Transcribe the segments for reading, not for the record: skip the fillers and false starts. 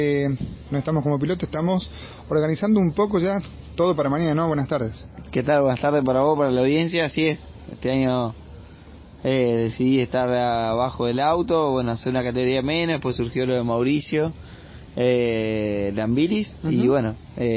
No estamos como piloto, estamos organizando un poco ya todo para mañana, ¿no? Buenas tardes. ¿Qué tal? Buenas tardes para vos, para la audiencia. Así es, este año decidí estar abajo del auto, bueno, hacer una categoría menos, después surgió lo de Mauricio Lambiris, y bueno,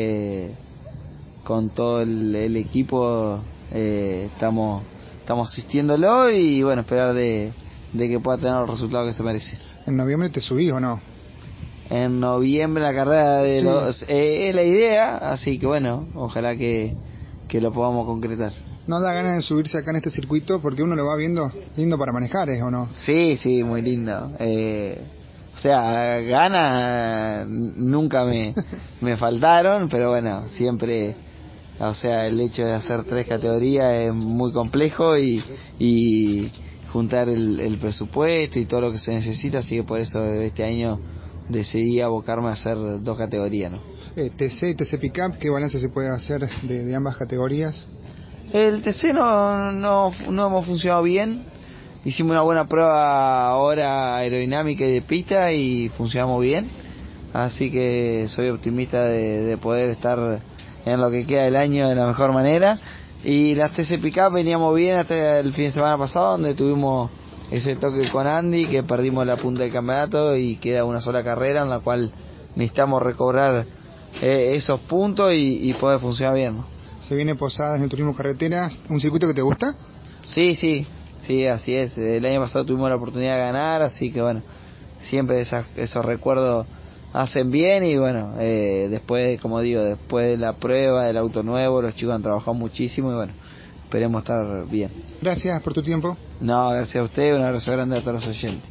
con todo el equipo estamos asistiéndolo y bueno, esperar de que pueda tener el resultado que se merece. ¿En noviembre te subís o no? En noviembre la carrera de los es la idea, así que bueno, ojalá que lo podamos concretar. ¿No da ganas de subirse acá en este circuito? Porque uno lo va viendo lindo para manejar, ¿o no? Sí, muy lindo. O sea, ganas nunca me faltaron, pero bueno, siempre, o sea, el hecho de hacer 3 categorías es muy complejo y juntar el presupuesto y todo lo que se necesita, así que por eso este año decidí abocarme a hacer 2 categorías, ¿no? TC y TC Pickup, ¿qué balance se puede hacer de ambas categorías? El TC no hemos funcionado bien. Hicimos una buena prueba ahora aerodinámica y de pista y funcionamos bien. Así que soy optimista de poder estar en lo que queda del año de la mejor manera. Y las TC Pickup veníamos bien hasta el fin de semana pasado, donde tuvimos ese toque con Andy, que perdimos la punta del campeonato y queda una sola carrera en la cual necesitamos recobrar esos puntos y poder funcionar bien, ¿no? Se viene Posadas en el turismo carreteras, ¿un circuito que te gusta? Sí, así es. El año pasado tuvimos la oportunidad de ganar, así que bueno, siempre esos recuerdos hacen bien y bueno, después, como digo, después de la prueba del auto nuevo, los chicos han trabajado muchísimo y bueno, esperemos estar bien. Gracias por tu tiempo. No, gracias a usted, un abrazo grande a todos los oyentes.